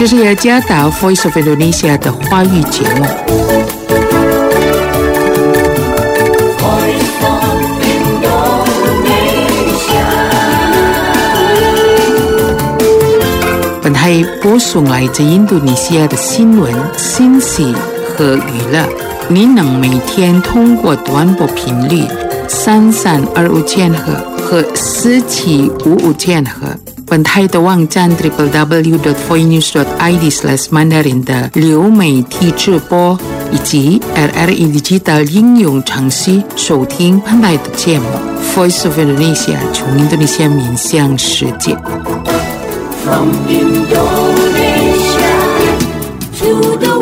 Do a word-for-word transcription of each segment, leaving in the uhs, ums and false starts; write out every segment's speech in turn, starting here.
这是雅加达 Voice of Indonesia 的华语节目。本台播送来自印度尼西亚的新闻、信息和娱乐。您能每天通过短波频率三三二五千赫和四七五五千赫。本台的网站 double-u double-u double-u dot voinews dot i d slash mandarin 的流媒体直播以及 R R E Digital 应用程序收听本台的节目 Voice of Indonesia 从印度尼西亚面向世界。From Indonesia to the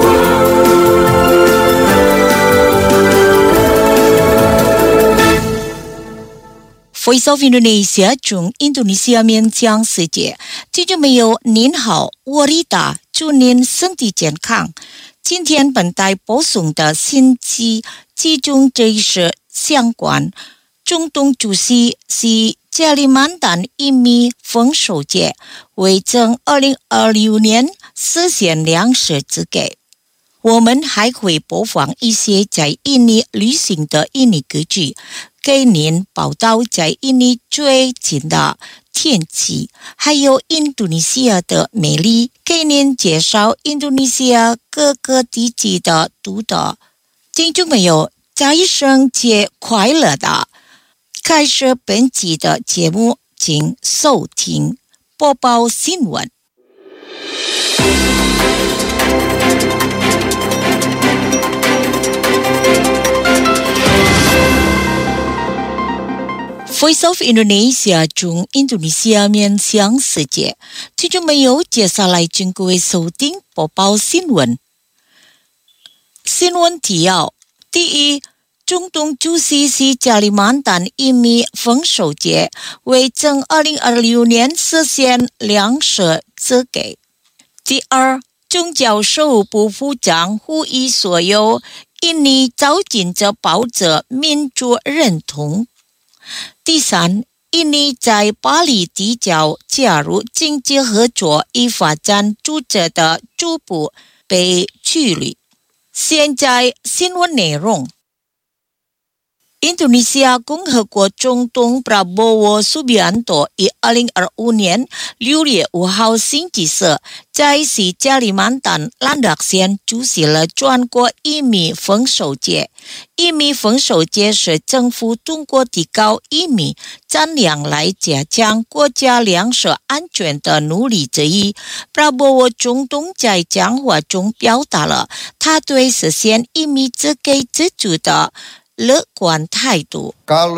world.Voice of Indonesia 从印度尼西亚面向世界，听众朋友您好，我丽达，祝您身体健康。今天本台播送的信息集中这是相关中东主席是加里曼丹移民丰收节，为证二零二六年实现粮食资格。我们还会播放一些在印尼旅行的印尼歌曲，给您报道在印尼最近的天气，还有印度尼西亚的美丽，给您介绍印度尼西亚各个地区的独特。听众朋友，在圣节快乐的！开始本期的节目，请收听播报新闻。Voice of Indonesia 从印度尼西亚面向世界，听众朋友，接下来请各位收听播报新闻。新闻提要：第一，中东主席是加里曼丹移民丰收节，为证二零二六年实现粮食资格。第二，宗教事务部部长呼吁所有印尼找紧着保持民主认同。第三，印尼在巴黎缔造加入经济合作与发展组织的逐步被处理。现在新闻内容。印度尼西亚共和国总统 Prabowo Subianto 于二零二五年六月五号星期四在西加里曼丹兰达县出席了全国移民丰收节。移民丰收节是政府通过提高移民产量来加强国家粮食安全的努力之一。Prabowo 总统在讲话中表达了他对实现移民资格自主的乐观态度。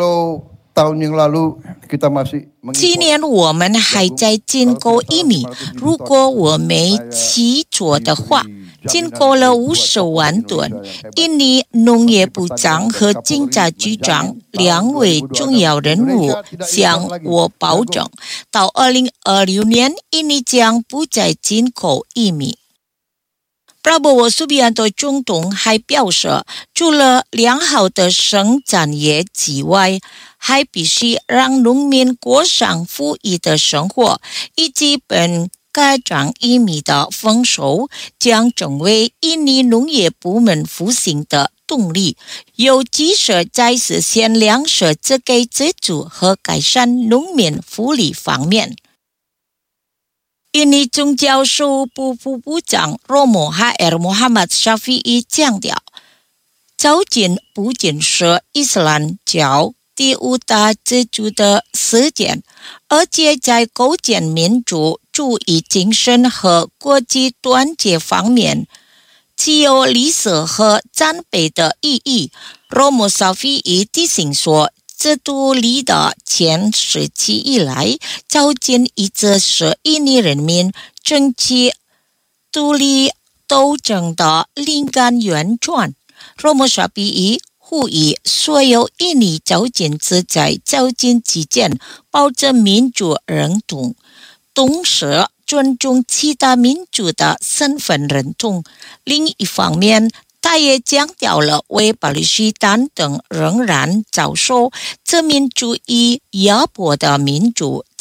今年我们还在进口移民，如果我没记错的话，进口了五十万吨。印尼农业部长和警察局长两位重要人物向我保证，到二零二六年，印尼将不再进口移民。Prabowo Subianto 总统还表示，除了良好的生产业之外，还必须让农民过上富裕的生活，以及本改善移民的丰收将成为印尼农业部门复兴的动力，尤其是在实现粮食资格自主和改善农民福利方面。印尼宗教事务部副部长 Romo H R Muhammad Syafi'i 强调，走进不仅是伊斯兰教第五大支柱的实践，而且在构建民主主义精神和国际团结方面具有历史和战备的意义。 Romo Syafi'i 提醒说，自独立的前时期以来，走进一直是印尼人民争取独立斗争的灵感源泉。Romo Syafi'i 呼吁所有印尼走进自在走进之间保持民主认同，同时尊重其他民族的身份认同。另一方面，他也强调了为巴勒斯坦等仍然遭受殖民主义压迫的民族这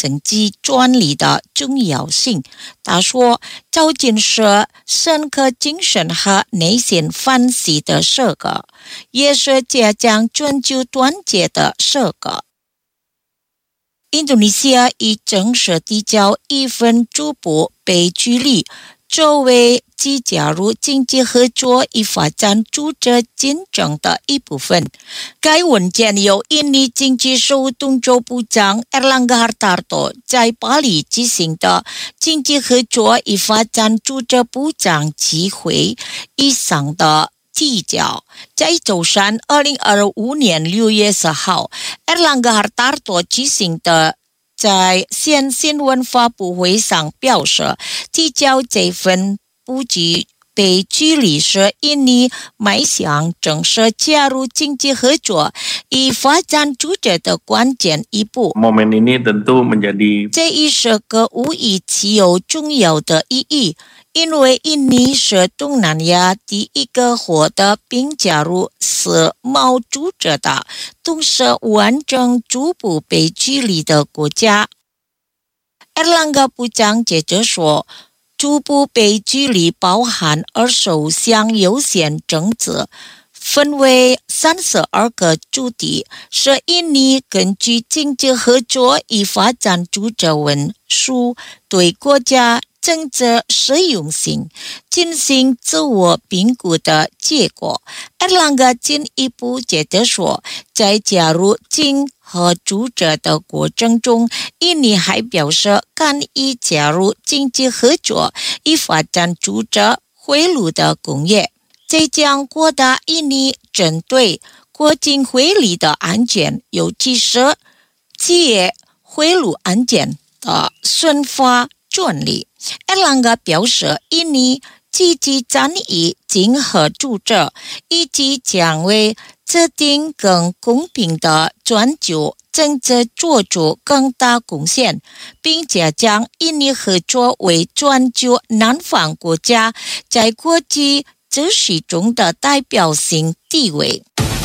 政治专利的重要性。他说，究竟是深刻精神和内心欢喜的社会，也是加强全球团结的社会。印度尼西亚已正式递交一份逐步被距离作为即加入经济合作与发展组织进程的一部分。该文件由印尼经济事务动作部长 Erlangga Hartarto 在巴黎举行的经济合作与发展组织部长集会以上的递交。在周三二零二五年六月十号 Erlangga Hartarto 举行的在线新闻发布会上表示，递交这份不具被距离是印尼迈向正式加入经济合作与发展组织的关键一步。 Momen ini tentu menjadi 这一时刻无疑具有重要的意义，因为印尼是东南亚第一个获得并加入世贸组织的同时完成逐步被距离的国家。Erlangga部长接着说，逐步被距离包含二十五项优先政策，分为三十二个主题，是印尼根据经济合作与发展组织文书对国家政策实用性进行自我评估的结果。Erlangga进一步接着说，在加入经和组织的过程中，印尼还表示敢于加入经济合作与发展组织贿赂的工业，这将扩大印尼针对国境贿赂的案件，尤其是企业贿赂案件的宣发专利。Erlangga 表示，印尼积极参与经合组织，以及将为制定更公平的全球政策做出更大贡献，并且将印尼合作为全球南方国家在国际秩序中的代表性地位。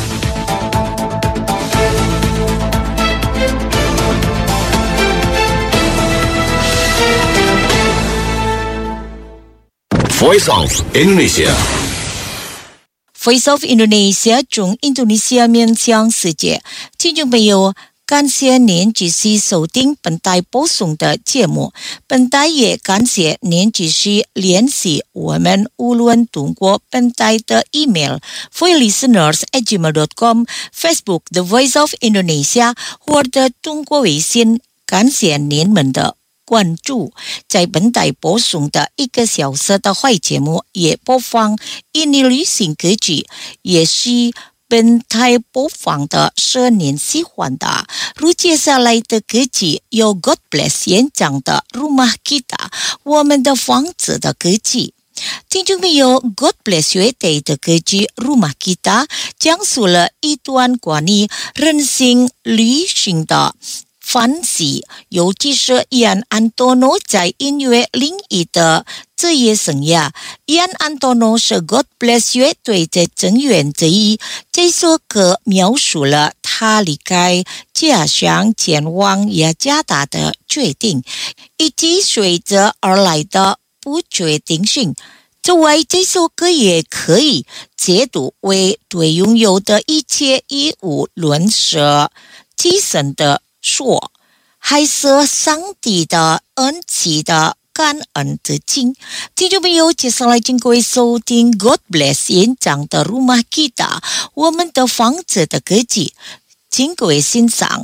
Voice of Indonesia Voice of Indonesia 从印度尼西亚面向世界。听众朋友，感谢您继续收听本台播送的节目。本台也感谢您继续联系我们，无论通过本台的 email voice listeners at gmail dot com Facebook The Voice of Indonesia 或者通过微信。感谢您们的关注。在本台播送的一个小时的坏节目也播放印尼旅行歌曲，也是本台播放的是您喜欢的。如接下来的歌曲由 God Bless 演唱的 Rumah Kita 我们的房子的歌曲。听众朋友， God Bless 乐队的歌曲 Rumah Kita 讲述了一段关于人生旅行的分析，尤其是伊安安多诺在音乐领域的职业生涯。伊安安多诺是 God Bless 乐队的成员之一。这首歌描述了他离开家乡前往雅加达的决定，以及随之而来的不确定性。此外，这首歌也可以解读为对拥有的一切以无论是自身的说还是上帝的恩赐的感恩之情。听众朋友，接下来请各位收听 God Bless 演唱的 Rumah Kita 我们的房子的歌曲，请各位欣赏。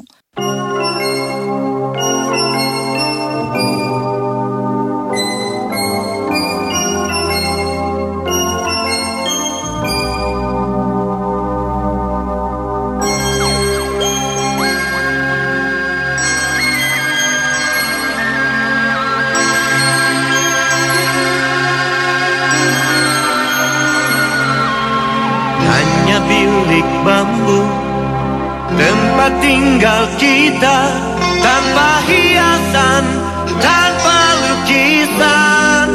Bilik bambu tempat tinggal kita, tanpa hiasan, tanpa lukisan,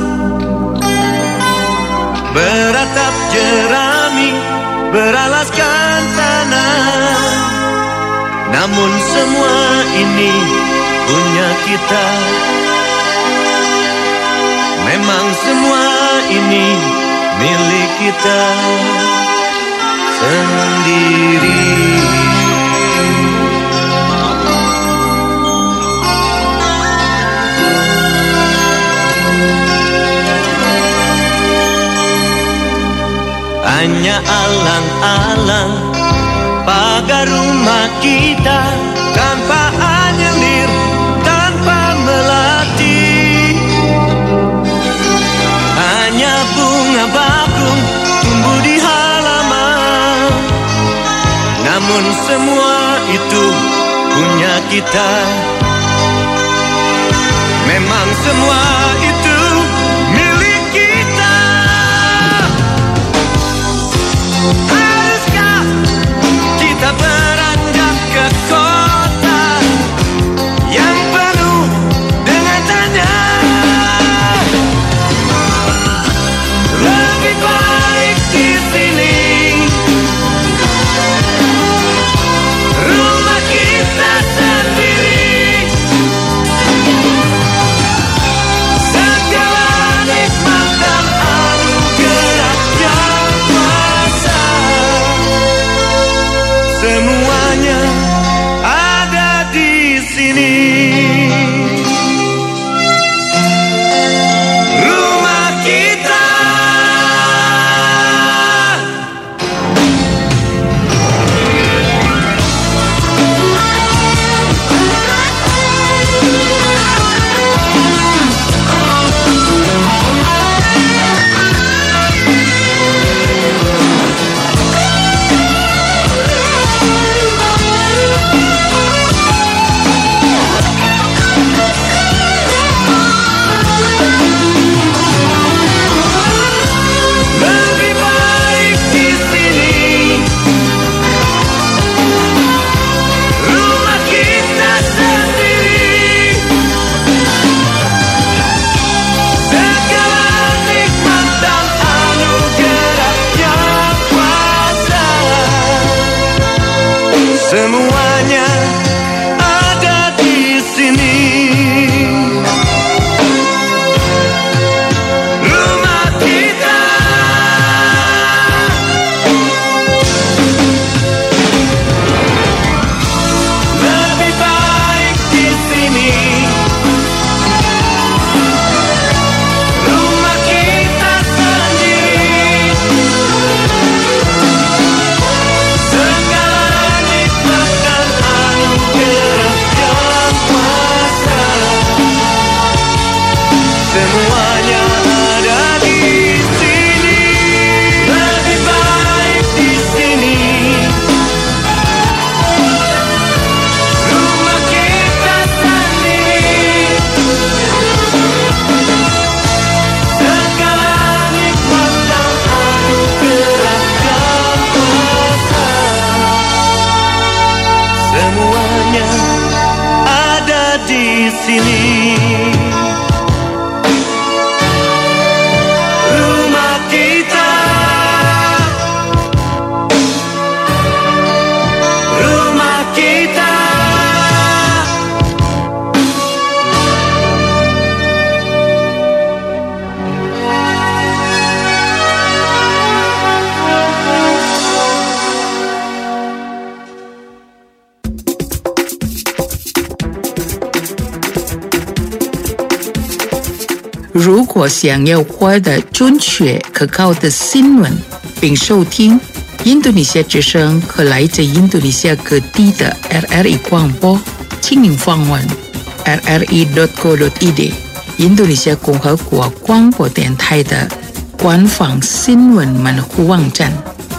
beratap jerami, beralaskan tanah. Namun semua ini punya kita. Memang semua ini milik kita sendiri. Hanya alang-alang pagar rumah kita, tanpa anyelir, tanpa melati. Hanya bunga bakung tumbuh di halaman. Namun semua itu punya kita. Memang semua itu milik kita. Haruskah kita beranjak ke kota yang penuh dengan tanya? Lebih baik di sini, rumah kita sendiri. Segala nikmat dan anugerah yang kuasa, semuanya ada di sini. Rumah kita. Lebih baik di sini, rumah kita sendiri. Segala nikmat dan anugerah yang kuasa, semuanya ada di sini. Rumah kita. Lebih baik di sini, rumah kita sendiri. Segala nikmat dan anugerah yang kuasa, semuanya ada di sini. Lebih baik di sini, rumah kita sendiri. Segala nikmat dan anugerah yang kuasa, semuanya ada di sini. Rumah kita. Rumah kita. “如果想要获得准确可靠的新闻，并收听印度尼西亚之声和来自印度尼西亚各地的 R R I 广播，请您访问 r r i dot co dot i d 印度尼西亚共和国广播电台的官方新闻门户网站。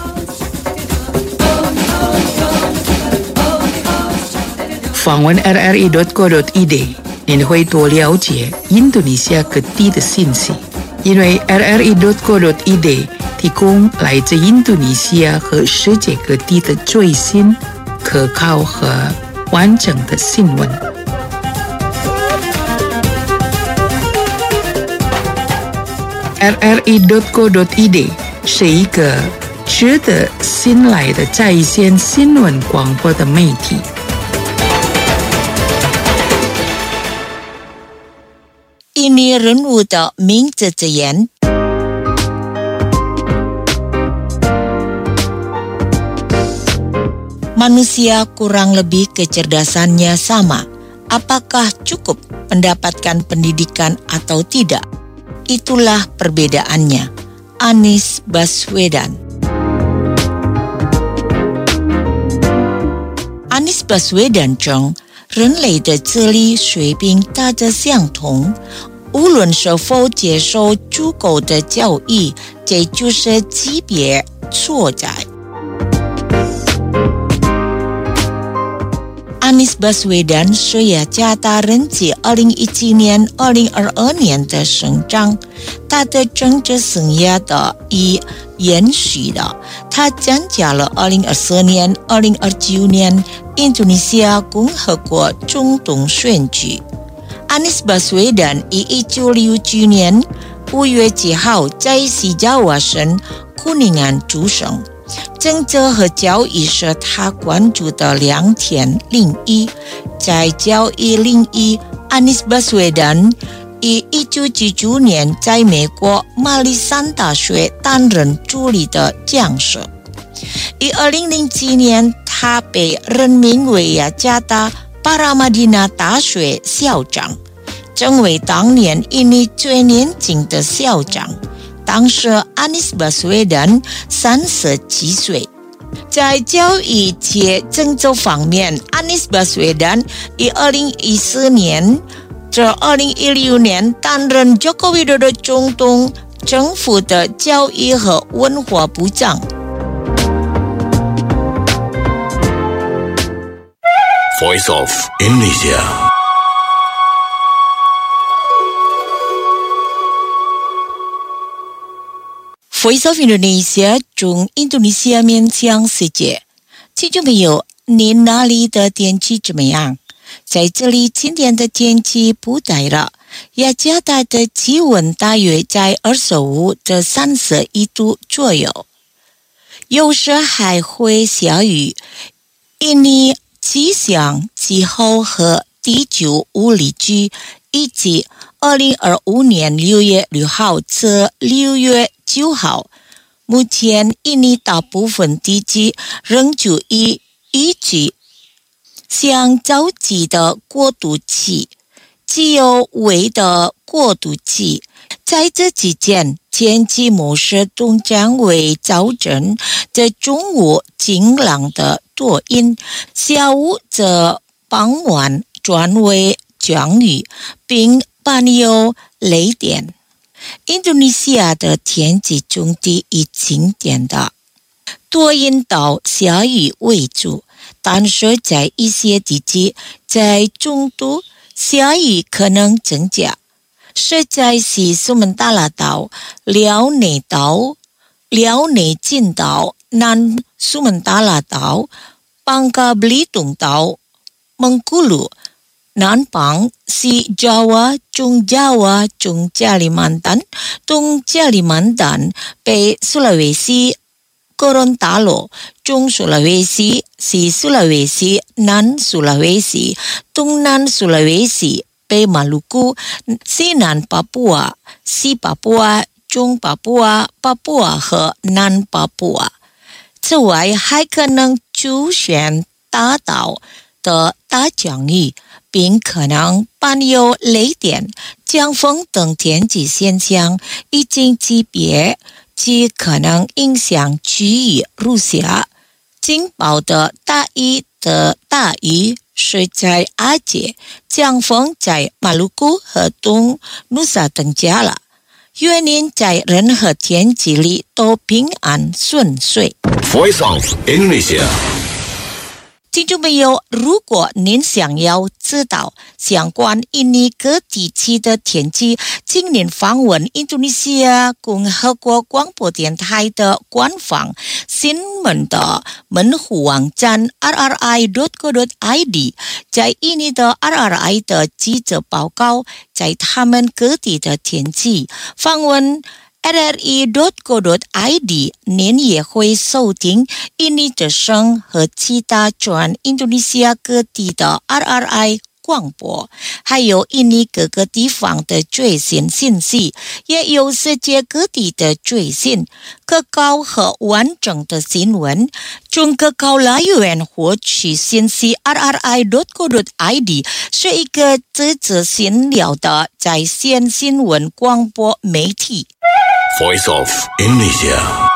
访问 r r i dot co dot i d， 您会多了解印度尼西亚各地的信息，因为 r r i dot co dot i d 提供来自印度尼西亚和世界各地的最新、可靠和完整的新闻。r r i dot co dot i d 是一个值得信赖的在线新闻广播的媒体。 印尼人物的名字之言。Manusia kurang lebih kecerdasannya sama. Apakah cukup mendapatkan pendidikan atau tidak? Itulah perbedaannya. Anies Baswedan. Anies Baswedan 称，人类的智力水平大致相同，无论是否接受足够的教育，这就是级别所在。Anies Baswedan 是雅加达人自二零一七年、二零二二年的成长，他的政治生涯的已延续了。他参加了二零二四年、二零二九年印度尼西亚共和国总统选举。Anies Baswedan 于一九六九年五月七号在西爪哇省Kuningan出生。政治和教育是他关注的两条领域。在教育领域， Anies Baswedan 于一九九九年在美国马里山大学担任助理的讲师。于二零零七年，他被任命为雅加达巴拉马蒂纳大学校长，成为当年印尼最年轻的校长。当时 Anies Baswedan 三十七岁。在教育及政治方面， Anies Baswedan 于二零一四年至二零一六年担任 Joko Widodo 总统政府的教育和文化部长。 Voice of Indonesia。 Voice of Indonesia 中印度尼西亚面向世界。听众朋友，您那里的天气怎么样？在这里今天的天气不太热，雅加达的气温大约在二十五至三十一度左右，有时还会下雨。印尼气象气候和地球物理局以及二零二五年六月六号至六月九号，目前印尼大部分地区仍处于雨季向着急的过渡期，只有微的过渡期。在这期间，天气模式通常为早晨的中午晴朗的多云，下午则傍晚转为降雨，并伴有雷电。印度尼西亚的天气总体以晴天的多云到下雨为主，但是在一些地区，在中度下雨可能增加。实在是苏门答腊岛、辽内岛、辽内群岛、南苏门答腊岛、邦加布里东岛、蒙古鲁、南邦、西爪哇、中爪哇、中加里曼丹、东加里曼丹、北苏拉威西、哥伦达罗、中苏拉威西、西苏拉威西、南苏拉威西、东南苏拉威西、北马鲁古、西南巴布亚、西巴布亚、中巴布亚、巴布亚和南巴布亚。此外，还可能出现大岛的大降雨，并可能伴有雷电、强风等天气现象，已经级别极可能影响区域如下：警报的大雨的大雨是在阿杰，强风在马鲁古和东努萨登加了。愿您在任何天气里都平安顺遂。 Voice of Indonesia。 听众朋友，如果您想要知道相关印尼各地区的天气，请您访问印度尼西亚共和国广播电台的官方新闻的门户网站 r r i dot co dot i d， 在印尼的 R R I 的记者报告在他们各地的天气。访问r r i dot co dot i d， 您也会收听印尼之声和其他全印度尼西亚各地的 R R I 广播，还有印尼各个地方的最新信息，也有世界各地的最新、可靠和完整的新闻。从可靠来源获取信息 r r i dot co dot i d 是一个自自新了的在线新闻广播媒体。 Voice of Indonesia。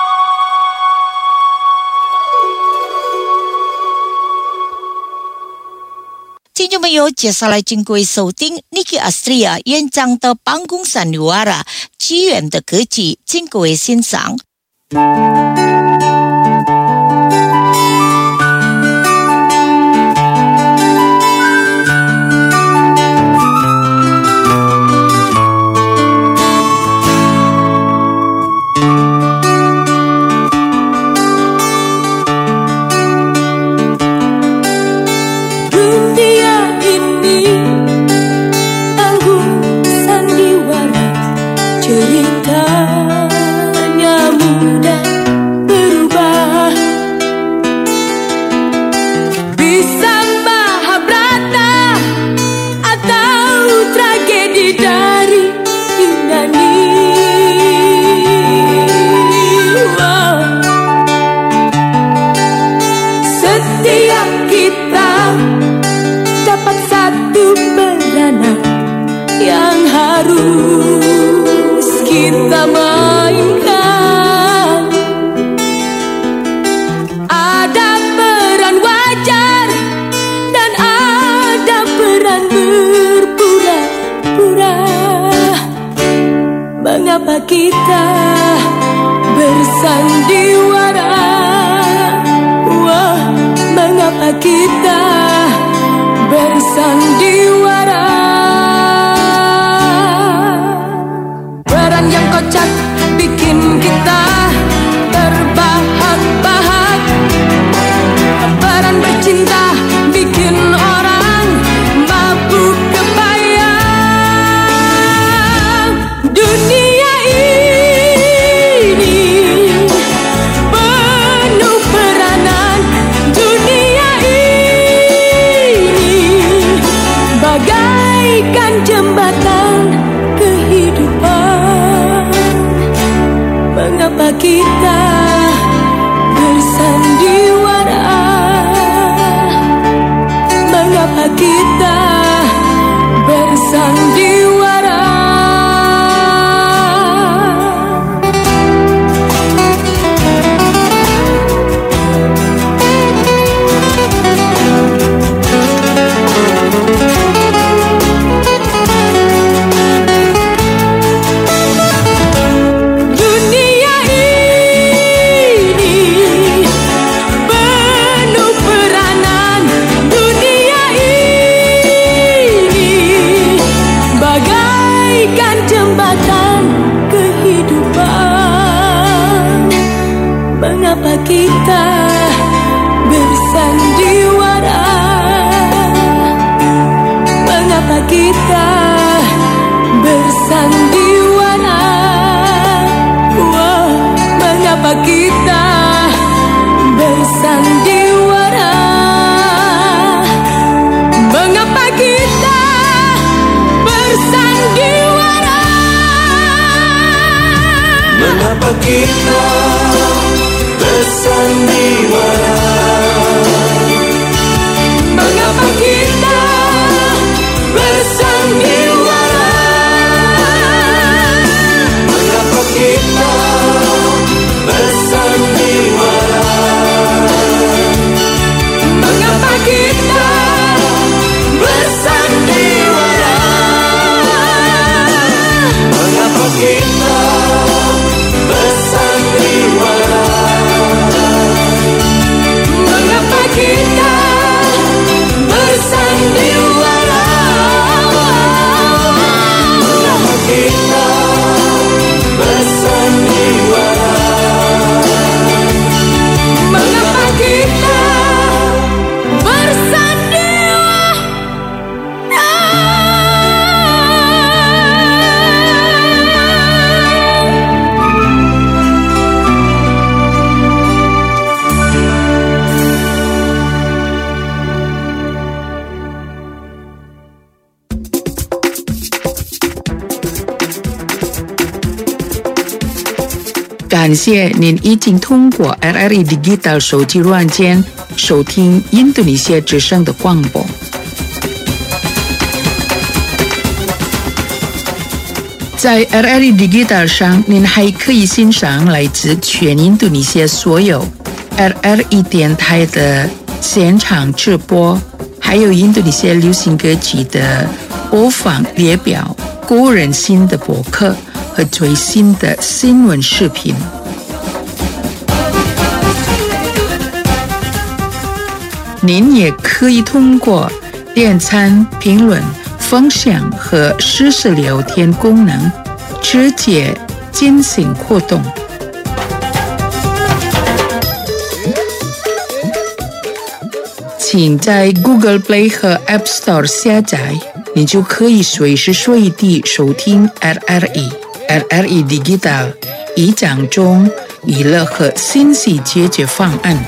听众朋友，接下来请各位收听 Niki Astria 演唱的办公Sandiwara 机缘的歌曲，请各位欣赏。 Mengapa kita bersandiwara? Wah, mengapa kita bersandiwara? Peran yang kocak bikin kita terbahak-bahak. Peran bercinta bikin orang mabuk kebayang. Dunia ini penuh peranan. Dunia ini bagaikan jembatan kehidupan. Mengapa kita bersandiwara? Mengapa kita bersandiwara? Dunia ini penuh peranan. Dunia ini bagaikan jembatan kehidupan. Mengapa kita bersandiwara? Mengapa kita bersandiwara? Wah, mengapa kita bersandiwara? Mengapa kita bersandiwara? Mengapa kita bersandiwara? Mengapa kita bersandiwara? Mengapa kita bersandiwara? Mengapa kita bersandiwara? Mengapa kita bersandiwara? 感谢您已经通过 R R E Digital 手机软件收听印度尼西亚之声的广播。在 R R E Digital 上，您还可以欣赏来自全印度尼西亚所有 R R E 电台的现场直播，还有印度尼西亚流行歌曲的播放列表、个人新的博客和最新的新闻视频。您也可以通过点赞、评论、分享和实时聊天功能直接进行互动。请在 Google Play 和 App Store 下载，你就可以随时随地收听 R R E。R R E Digital 以讲中娱乐和信息解决方案。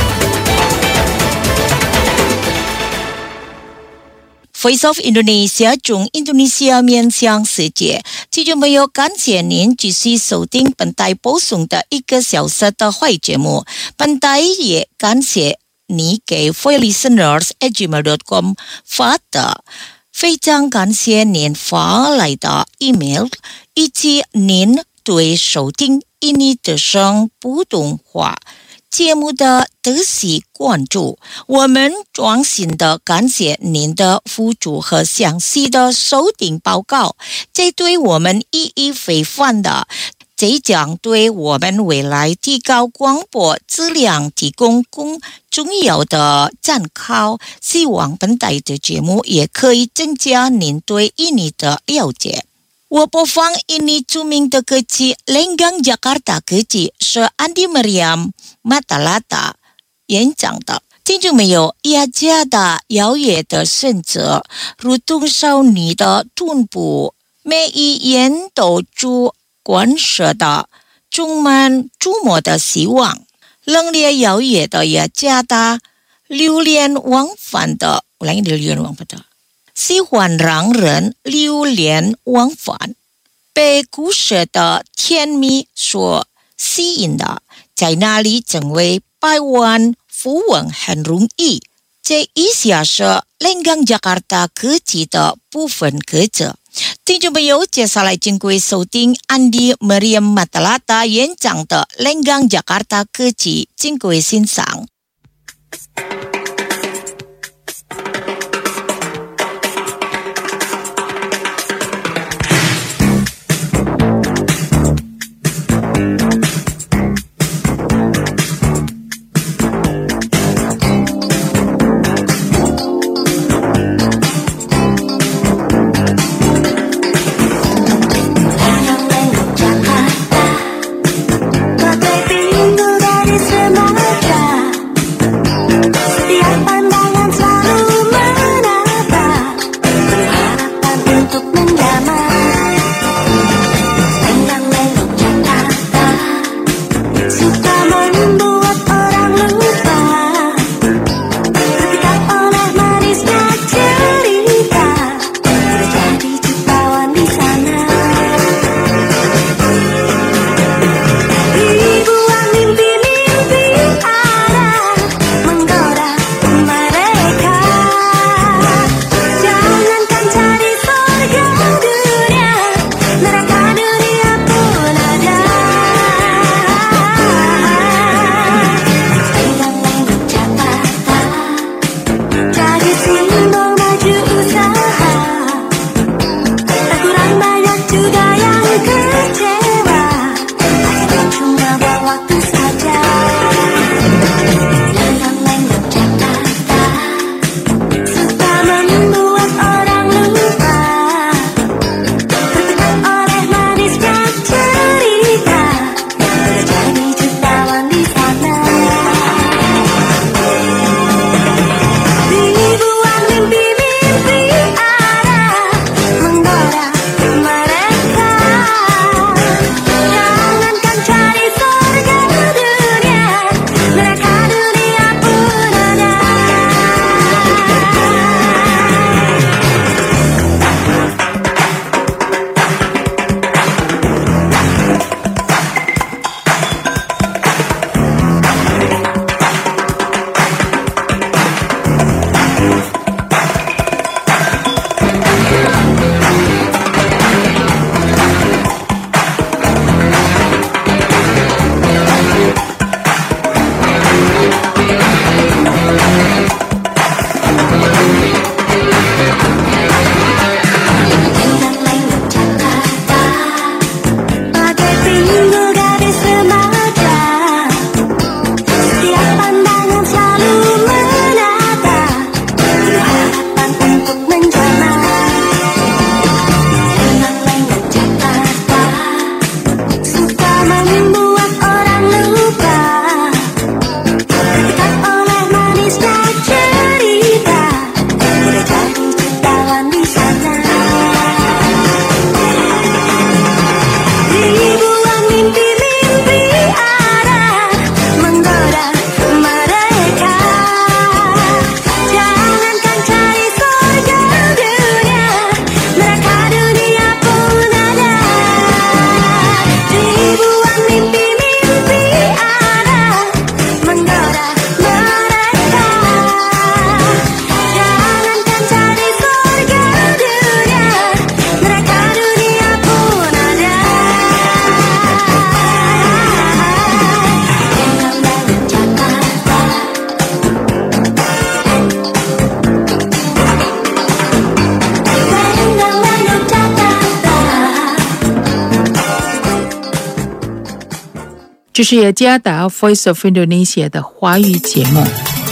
Voice of Indonesia 中印度尼西亚面向世界，听众朋友，感谢您继续收听本台播送的一个小时的会节目。本台也感谢你给 voice listeners at gmail dot com 发的，非常感谢您发来的 email， 以及您对收听印尼之声普通话节目的仔细关注，我们衷心的感谢您的付出和详细的收听报告，这对我们意义非凡的，这将对我们未来提高广播质量提供更重要的参考。希望本台的节目也可以增加您对印尼的了解。我播放印尼著名的歌曲《Lenggang Jakarta》歌曲是 Andi Mariam Matalata 演唱的。听众没有？雅加的摇曳的选择，如同少女的臀部，每一眼都住关射的，充满注目的希望。冷冽摇曳的雅加的，流连忘返的，我来流连忘返的。喜欢让人流连忘返，被故事的甜蜜所吸引的，在那里成为百万富翁很容易。这以下是 Lenggang Jakarta 歌曲的部分歌词。听众朋友，接下来经过收听 Andi Mariam Matalata 演唱的 Lenggang Jakarta 歌曲，经过欣赏。 Bagai pintu dari semua 这是雅加达 Voice of Indonesia 的华语节目。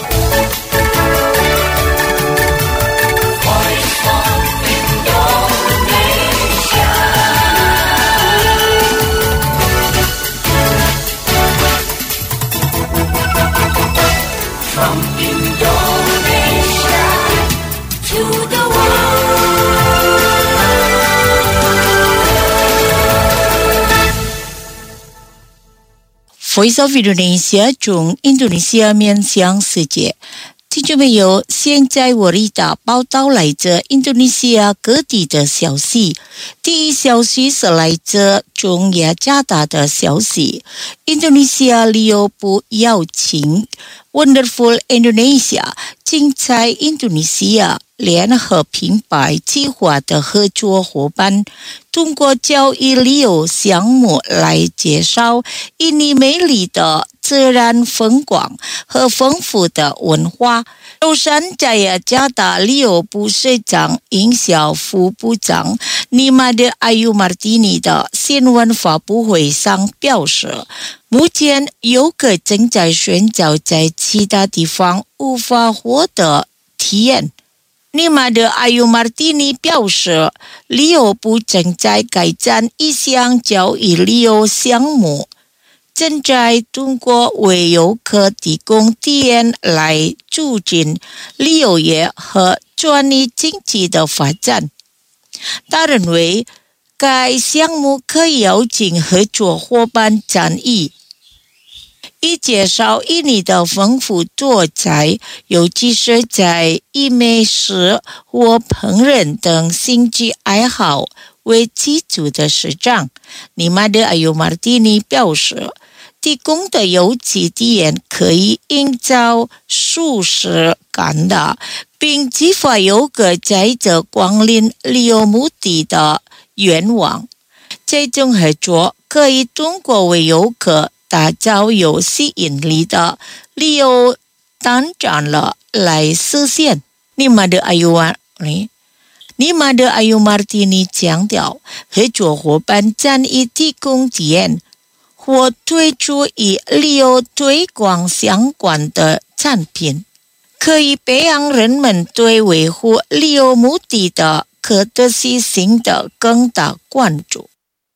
Voice of Indonesia 从印度尼西亚面向世界，听众朋友，现在我为大家报道来自印度尼西亚各地的消息。第一消息是来自从雅加达的消息，印度尼西亚旅游部邀请 Wonderful Indonesia 精彩印度尼西亚联合品牌计划的合作伙伴，通过交易旅游项目来介绍印尼美丽的自然风光和丰富的文化。首先在雅加达旅游部社长营销副部长尼玛德阿尤马蒂尼的新闻发布会上表示，目前游客正在寻找在其他地方无法获得体验。尼玛德阿尤马蒂尼表示，旅游部正在改善一项交易旅游项目，正在通过为游客提供体验来促进旅游业和专业经济的发展。他认为，该项目可以邀请合作伙伴参与，以介绍印尼的丰富多彩，尤其是在以美食或烹饪等兴趣爱好为基础的市场。尼玛德阿尤马蒂尼表示，提供的游憩体验可以营造舒适感的，并激发游客在这光临旅游目的的愿望。这种合作可以通过为游客打造有吸引力的旅游单站了来实现。尼玛德阿尤马尼玛德阿尤马蒂尼强调，合作伙伴将以提供体验或推出与旅游推广相关的产品，可以培养人们对维护旅游目的的可持续性的更大关注。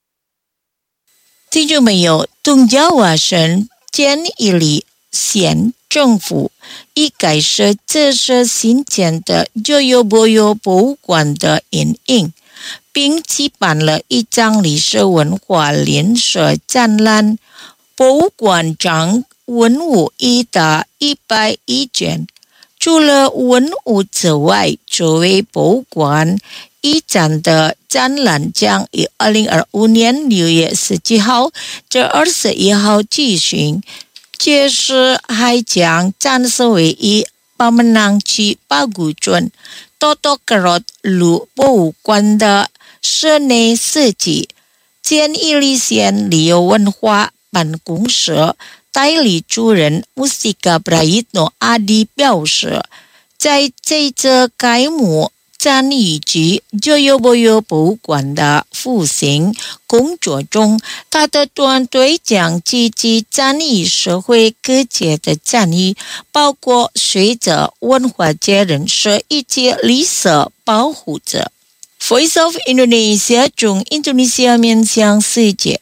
听众朋友，东加瓦省建议里县政府已开始这是新建的joyo boyo博物馆的营运，并举办了一场历史文化连锁展览，博物馆将文物已达一百亿件。除了文物之外，作为博物馆一展的展览将于二零二五年六月十七号至二十一号举行，届时还将展示为以巴门朗区巴古镇多多格罗路博物馆的室内设计。建议里县旅游文化办公室代理主任穆西卡布拉伊诺阿迪表示，在这次开幕展以及joyo boyo博物馆的复兴工作中，他的团队将积极参与社会各界的参与，包括学者、文化界人士以及历史保护者。Voice of Indonesia 从印度尼西亚面向世界。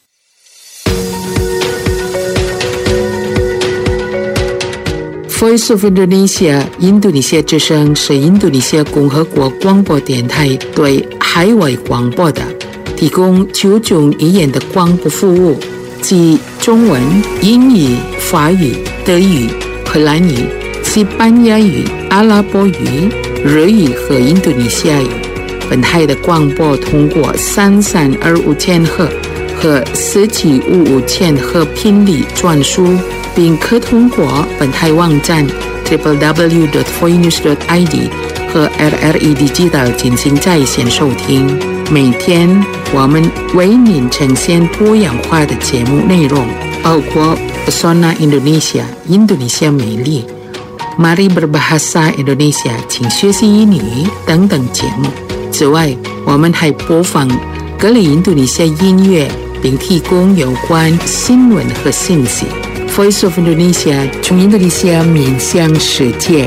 Voice of Indonesia 印度尼西亚之声是印度尼西亚共和国广播电台对海外广播的提供九种语言的广播服务，即中文、英语、法语、德语、荷兰语、西班牙语、阿拉伯语、日语和印度尼西亚语。本台的广播通过三三二五千赫和四七五五千赫频率转输，并可通过本台网站 double-u double-u double-u dot voinews dot i d 和 L R E Digital 进行在线收听。每天我们为您呈现多样化的节目内容，包括 Pesona Indonesia 印度尼西亚美丽、Mari Berbahasa Indonesia 请学习英语等等节目。此外，我们还播放各类印度尼西亚音乐、 并提供有关新闻和信息。Voice of Indonesia， 从印度尼西亚面向世界。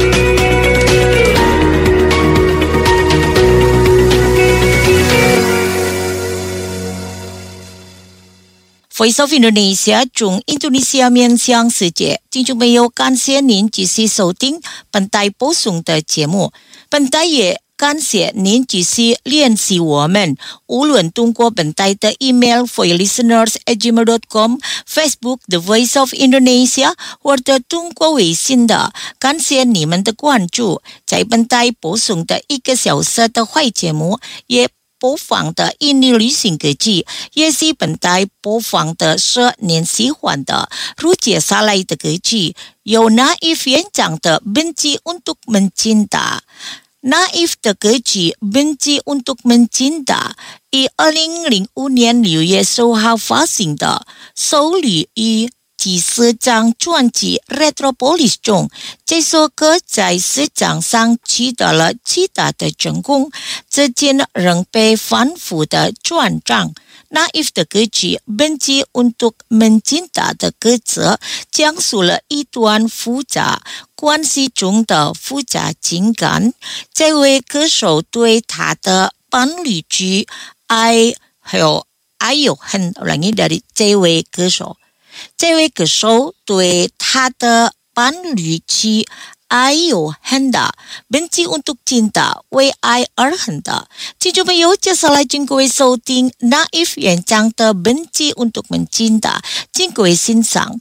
Voice of Indonesia 从印度尼西亚面向世界，听众朋友，感谢您继续收听本台播送的节目。本台也感谢您继续联系我们，无论通过本台的 email for listeners at gmail dot com、Facebook The Voice of Indonesia， 或者通过微信的。感谢你们的关注，在本台播送的一个小时的坏节目也播放的印尼旅行歌曲，也是本台播放的是您喜欢的。如接下来的歌曲有 Naif 演唱的 Benci Untuk Mencinta。Naif 的歌曲 Benci Untuk Mencinta 以二零零五年六月十五号发行的，收录于第四张专辑 Retropolis 中。这首歌在市场上取得了巨大的成功，至今仍被反复的传唱。Naif 的歌曲 Benci Untuk Mencinta 的歌词讲述了一段复杂关系中的复杂情感。这位歌手对他的伴侣之爱还有爱有恨来源dari这位歌手。这位歌手对他的伴侣之爱有恨的 Benci Untuk Cinta 为爱而恨的。听众朋友，接下来请各位收听 Naif 演唱的 Benci Untuk Mencinta， 请各位欣赏。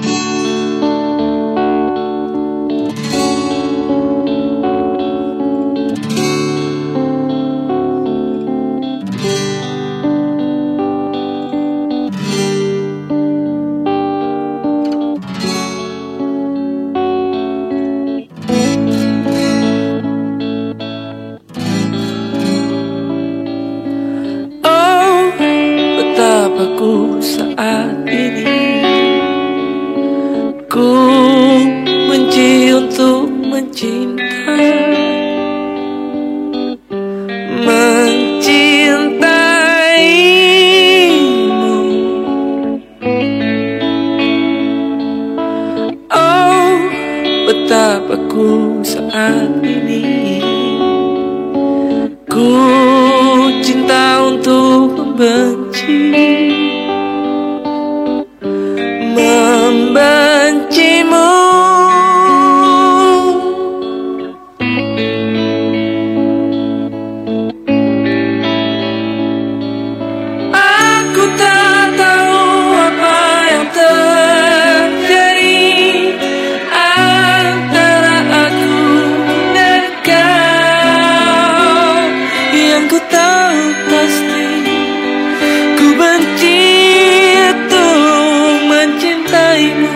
Aku saat ini ku benci untuk mencinta, mencintaimu. Oh, betapa ku saat ini ku cinta untuk membenci, membencimu. Aku tak tahu apa yang terjadi antara aku dan kau. Yang ku tahu pasti ku benci untuk mencintaimu.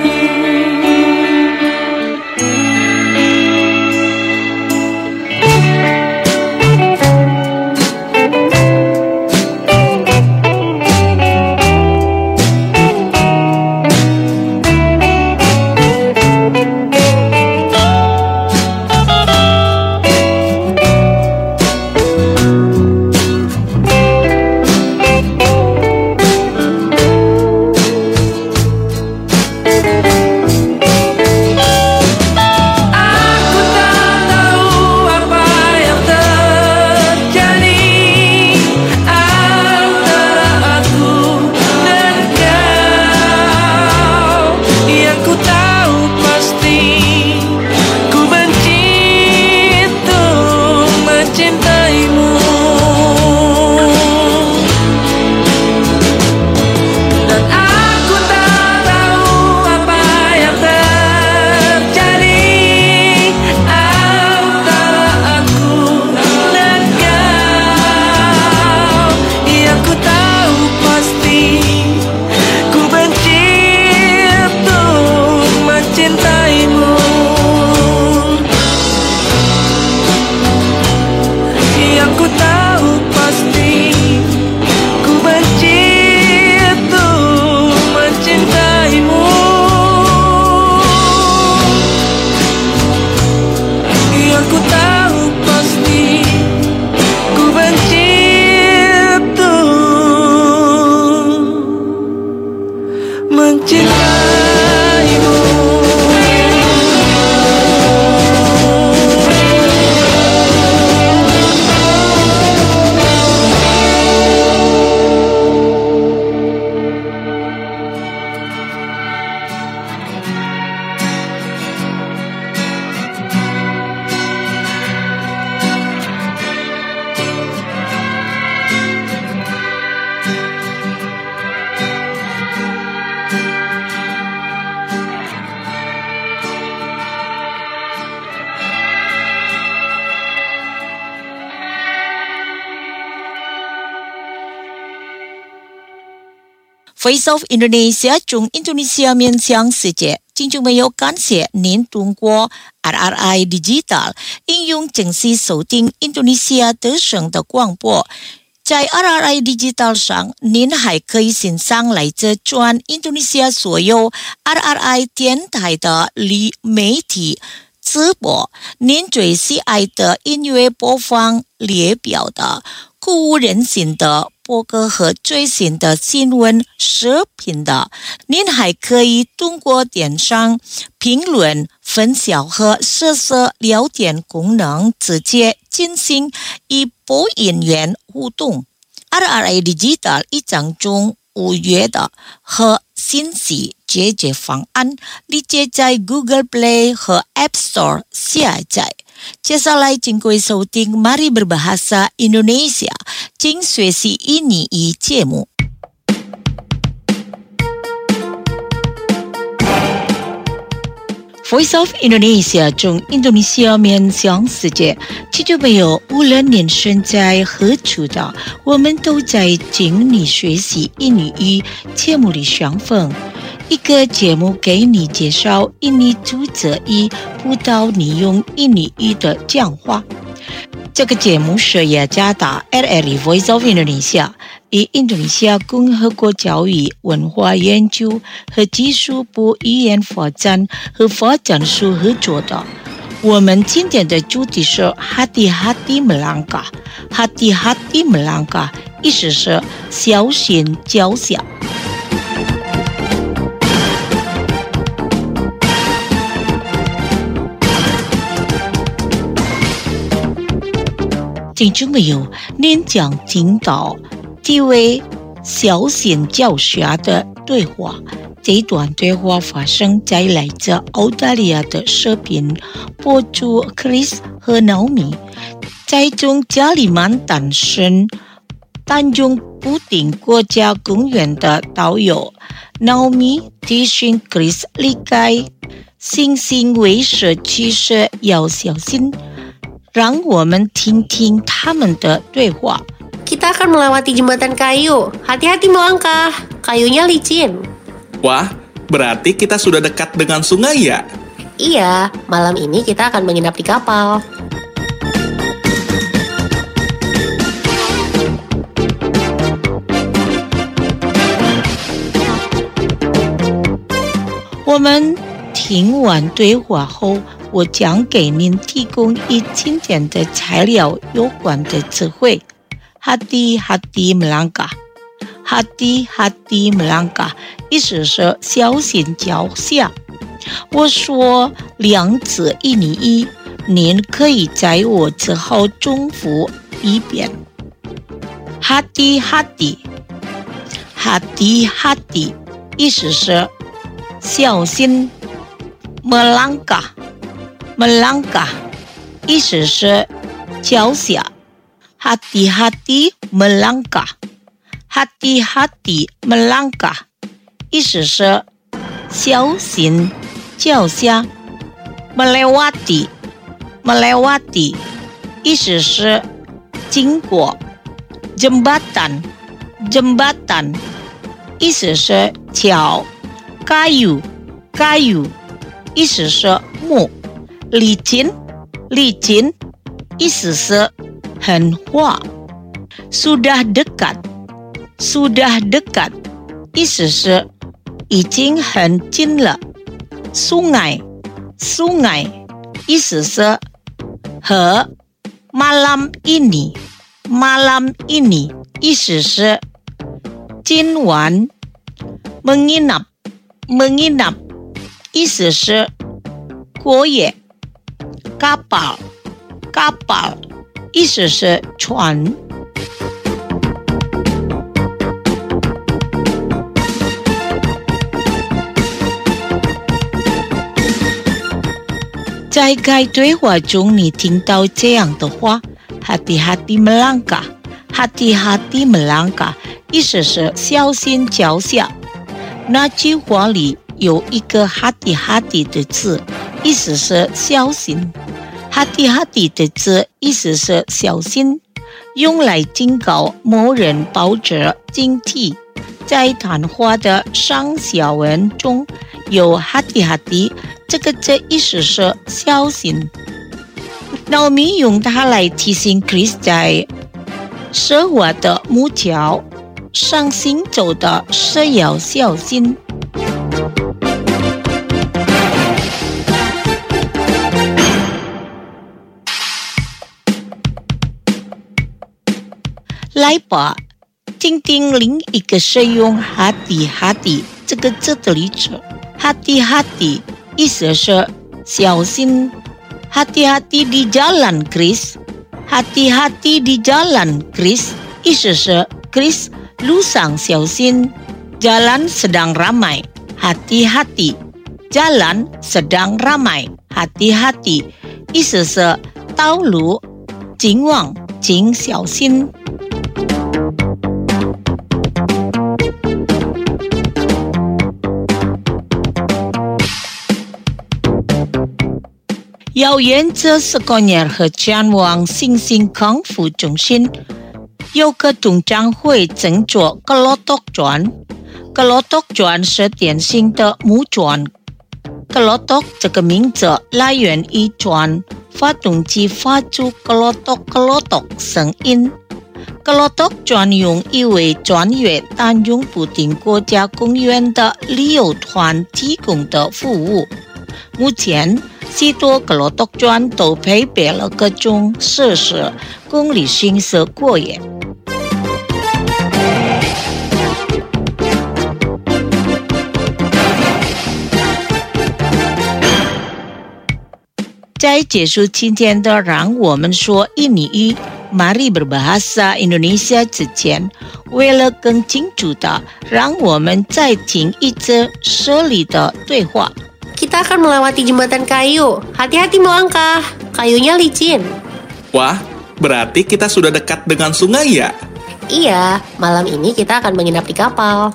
Voice of Indonesia 中印度尼西亚面向世界，听众朋友，感谢您通过 R R I Digital 应用正式收听印度尼西亚德声的广播。在 R R I Digital 上，您还可以欣赏来自全印度尼西亚所有 R R I 电台的媒体直播，您最喜爱的音乐播放列表的鼓舞人心的播歌和最新的新闻视频的，您还可以通过点上评论、分享和设置聊天功能，直接进行与播音员互动。R R I Digital 一张中五月的和信息解决方案，立即在 Google Play 和 App Store 下载。接下来请各位收听 Mari Berbahasa Indonesia 请学习印尼语节目。Voice of Indonesia 中印度尼西亚面向世界，听众朋友，无论您身在何处的，我们都在尽力学习印尼语节目里相逢。一个节目给你介绍印尼读者与辅导你用印尼语的讲话。这个节目是雅加达 R R I Voice of Indonesia 与印度尼西亚共和国教育、文化研究和技术部语言发展和发展署合作的。我们今天的主题是 Hati-hati melangkah Hati-hati melangkah 意思是小心脚下。听众朋友，您将听到几位小心脚下的对话。这段对话发生在来自澳大利亚的视频博主 Chris 和 Naomi 在中加里曼丹省丹中布丁国家公园的导游 Naomi 提醒 Chris 离开新兴卫视其实要小心。让我们听听他们的对话。 Kita akan melewati jembatan kayu. Hati-hati melangkah. Kayunya licin. Wah, berarti kita sudah dekat dengan sungai ya? Iya, malam ini kita akan menginap di kapal. 我们听完对话后，我将给您提供与今天的材料有关的词汇。Hati-hati melangkah Hati-hati melangkah 意思是小心脚下。我说两次印尼语，您可以在我之后重复一遍。Hati-hati Hati-hati 意思是小心。melangkah melangkah 意思是脚下。Hati-hati melangkah Hati-hati melangkah 意思是小心脚下。melewati melewati 意思是经过。jembatan jembatan 意思是桥。kayu kayu 意思是木。licin licin 意思是很滑。sudah dekat sudah dekat 意思是已经很近了。sungai sungai 意思是河。malam ini malam ini 意思是今晚。menginap menginap 意思是过夜。kapal kapal 意思是船。在该对话中，你听到这样的话 ：Hati-hati melangkah Hati-hati melangkah 意思是小心脚下。那句话里有一个 hati-hati 的字，意思是小心。hati-hati 的字意思是小心，用来警告某人保持警惕。 在谈话的上下文中有 hati-hati 这个字意思是小心。Naomi 用它来提醒 Chris 在奢华的木桥上行走的是要小心。来吧，听听另一个使用 hati-hati 这个字的例子。hati-hati 意思是小心。hati-hati di jalan Chris， hati-hati di jalan Chris 意思是 Chris 路上小心。jalan sedang ramai， hati-hati jalan sedang ramai， hati-hati 意思是道路尽往请小心。要沿着斯科涅尔河前往新兴康复中心，游客通常会乘坐格罗托船。格罗托船是典型的木船。格罗托这个名字来源于船发动机发出格罗托格罗托声音。格罗托专用一位专业但用不定国家公园的旅游团提供的服务。目前许多格罗托船都配备了各种设施，供旅行者过夜。在结束今天的让我们说印尼语 Mari berbahasa Indonesia 之前，为了更清楚的让我们再听一次这里的对话。 Kita akan melewati jembatan kayu. Hati-hati melangkah. Kayunya licin. Wah, berarti kita sudah dekat dengan sungai ya? Iya, malam ini kita akan menginap di kapal.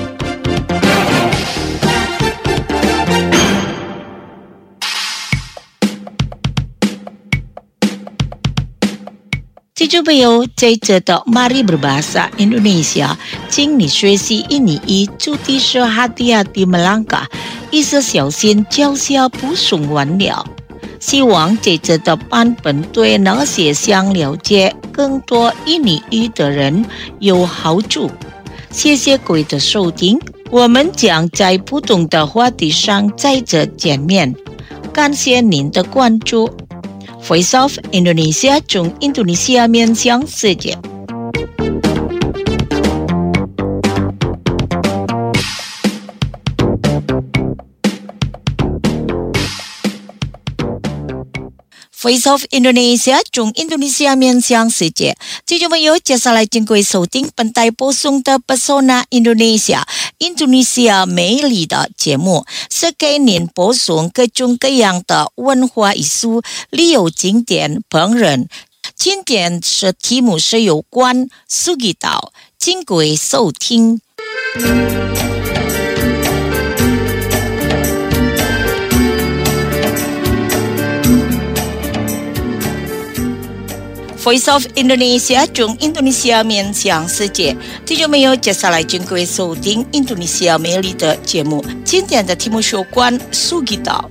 听众朋友，这次的 Mari berbahasa Indonesia 请你学习印尼语，主题是 hati-hati melangkah， 意思小心脚下不松完了。希望这次的版本对那些想了解更多印尼语的人有好处。谢谢各位的收听，我们将在不同的话题上再次见面。感谢您的关注。Voice of Indonesia 从印度尼西亚面向世界。Voice of Indonesia 从印度尼西亚面向世界。听众朋友，接下来请各位收听本台播送的 Pesona Indonesia 印度尼西亚美丽的节目，是给您播送各种各样的文化艺术、旅游景点、烹饪。今天是题目是有关苏吉岛，请各位收听。Voice of Indonesia 从印度尼西亚面向世界。听众朋友，接下来请各位收听印度尼西亚美丽的节目。今天的题目是有关苏吉岛。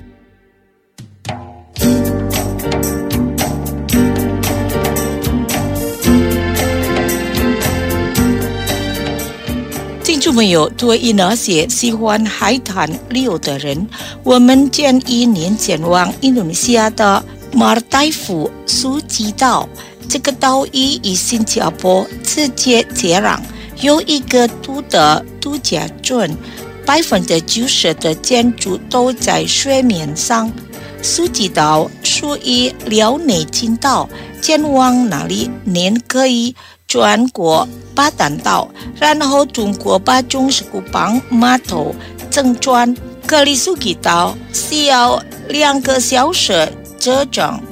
听众朋友，对于那些喜欢海滩旅游的人，我们建议您前往印度尼西亚的马尔代夫苏吉岛。这个岛屿与新加坡直接接壤，有一个独的度假村，百分之九十的建筑都在水面上。苏吉岛属于辽内群岛，前往那里您可以穿过巴丹岛，然后通过巴中石古邦码头乘船隔离苏吉岛，需要两个小时车程。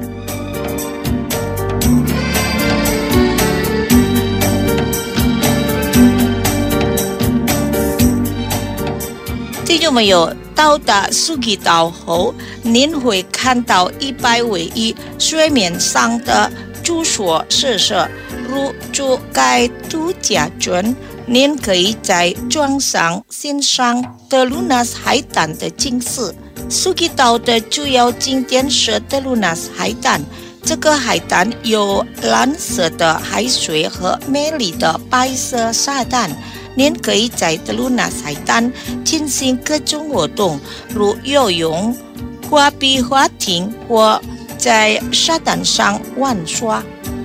听众朋友，到达苏吉岛后，您会看到一百位于水面上的住所设施，入住该度假村您可以在船上欣赏德鲁纳斯海滩的景色。苏基岛的主要景点是德鲁纳斯海滩，这个海滩有蓝色的海水和美丽的白色沙滩。您可以在德鲁纳斯海滩进行各种活动，如游泳、滑冰、滑艇或在沙滩上玩耍。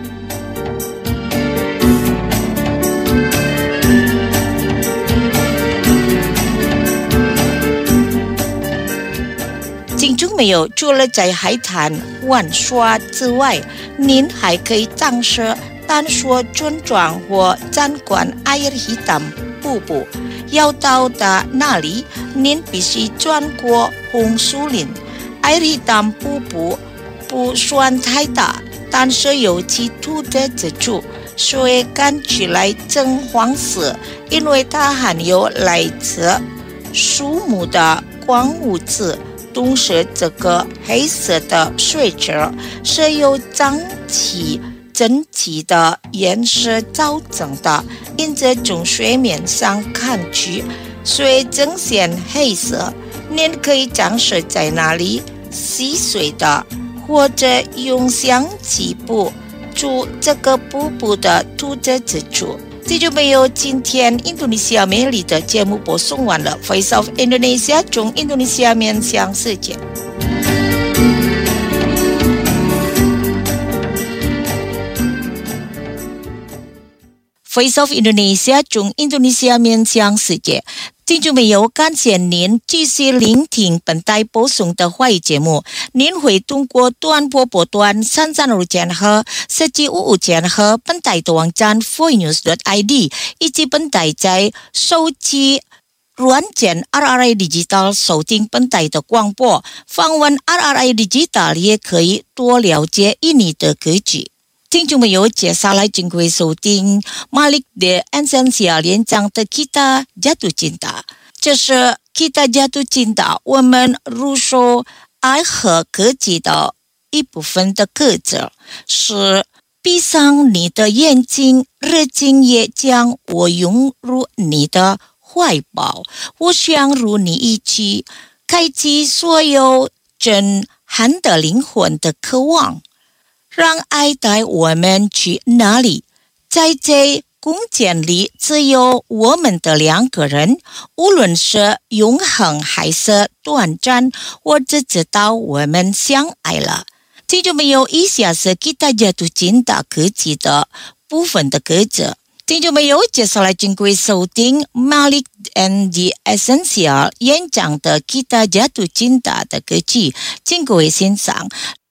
听众朋友，除了在海滩玩耍之外，您还可以尝试探索村庄或参观埃尔希丹瀑布。要到达那里，您必须穿过红树林。埃尔希丹瀑布不算太大，但是有其独特之处，水看起来正黄色，因为它含有来自树木的矿物质。同时，这个黑色的水池是由脏气整体的颜色造成的，因此从水面上看去，水呈现黑色。您可以尝试在那里戏水的，或者用相机捕捉这个瀑布的独特之处。这就没有今天印度尼西亚美丽的节目播送完了。Voice of Indonesia 从印度尼西亚面向世界。Voice of Indonesia 从印度尼西亚面向世界。听众朋友，感谢您继续聆听本台播送的华语节目。您会通过短波波段三三二千赫、四七五五千赫本台的网站 voice news dot I D 以及本台在手机软件 R R I Digital 收听本台的广播。访问 R R I Digital 也可以多了解印尼的歌曲。听众朋友，接下来请各位收听 Malik de Esencial 演唱的 Kita Jatuh Cinta。这是 Kita Jatuh Cinta 我们入手爱和歌曲的一部分的歌词，是闭上你的眼睛，热情也将我涌入你的怀抱，我想与你一起开启所有震撼的灵魂的渴望。让爱带我们去哪里？在这空间里，只有我们的两个人，无论是永恒还是短暂，我只知道我们相爱了。这就没有以下是Kita Jatuh Cinta歌曲的部分的歌词。听众朋友，接下来请各位收听 Malik and the Esencial 演唱的 Kita Jatuh Cinta 的歌曲，请各位欣赏。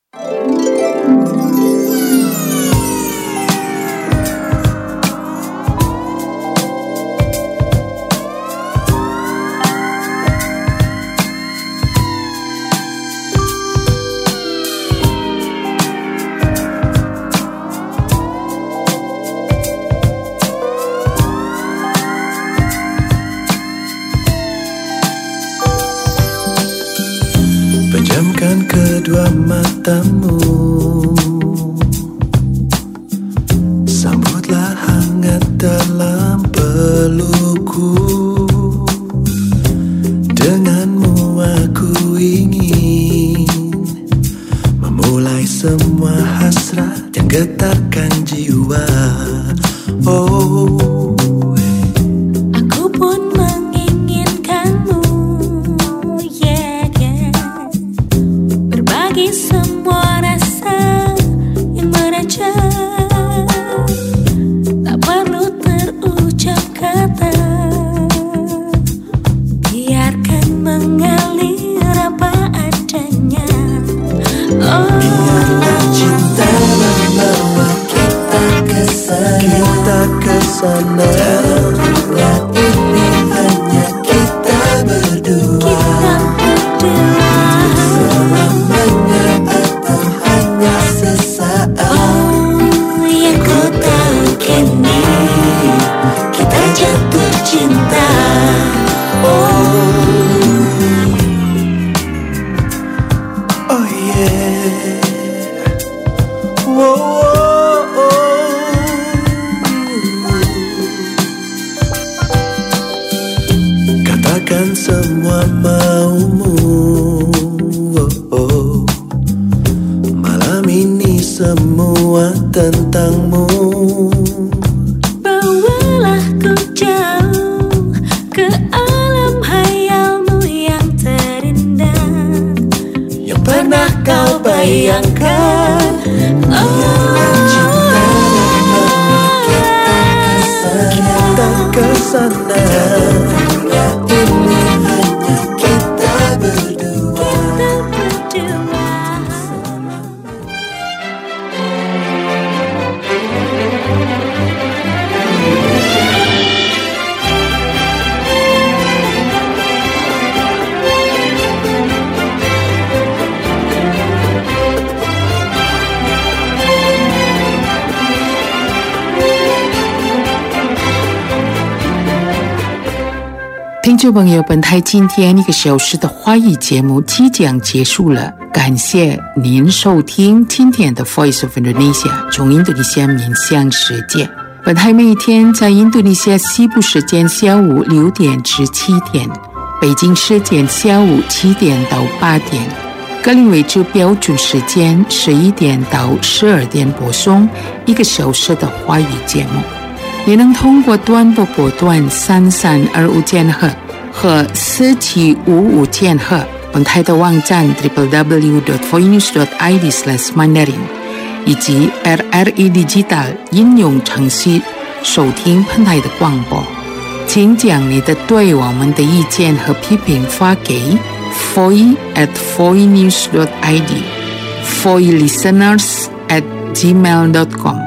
Pejamkan kedua matamu, sambutlah hangat dalam pelukku. Denganmu aku ingin memulai semua hasrat yang getarkan jiwa. Oh, sana dunia ini hanya kita berdua, selamanya atau hanya sesaat. Oh, yang ku tahu kini kita jatuh cinta. Oh, oh yeah. Whoa. semua tentangmu. Bawalah ku jauh ke alam hayalmu yang terindah, yang pernah kau bayangkan. oh, Kita ke sana. Ini hanya kita berdua. kita berdua. 听众朋友，本台今天一个小时的华语节目即将结束了，感谢您收听今天的 Voice of Indonesia 从印度尼西亚面向世界。本台每天在印度尼西亚西部时间下午六点至七点，北京时间下午七点到八点，格林威治标准时间十一点到十二点播送一个小时的华语节目。也能通过短波波段三三二五千赫和四七五五千赫，本台的网站 double-u double-u double-u dot voinews dot i d slash mandarin 以及 R R E Digital 应用程序收听本台的广播。请将你的对我们的意见和批评发给 voice at voinews dot i d voice listeners at gmail dot com。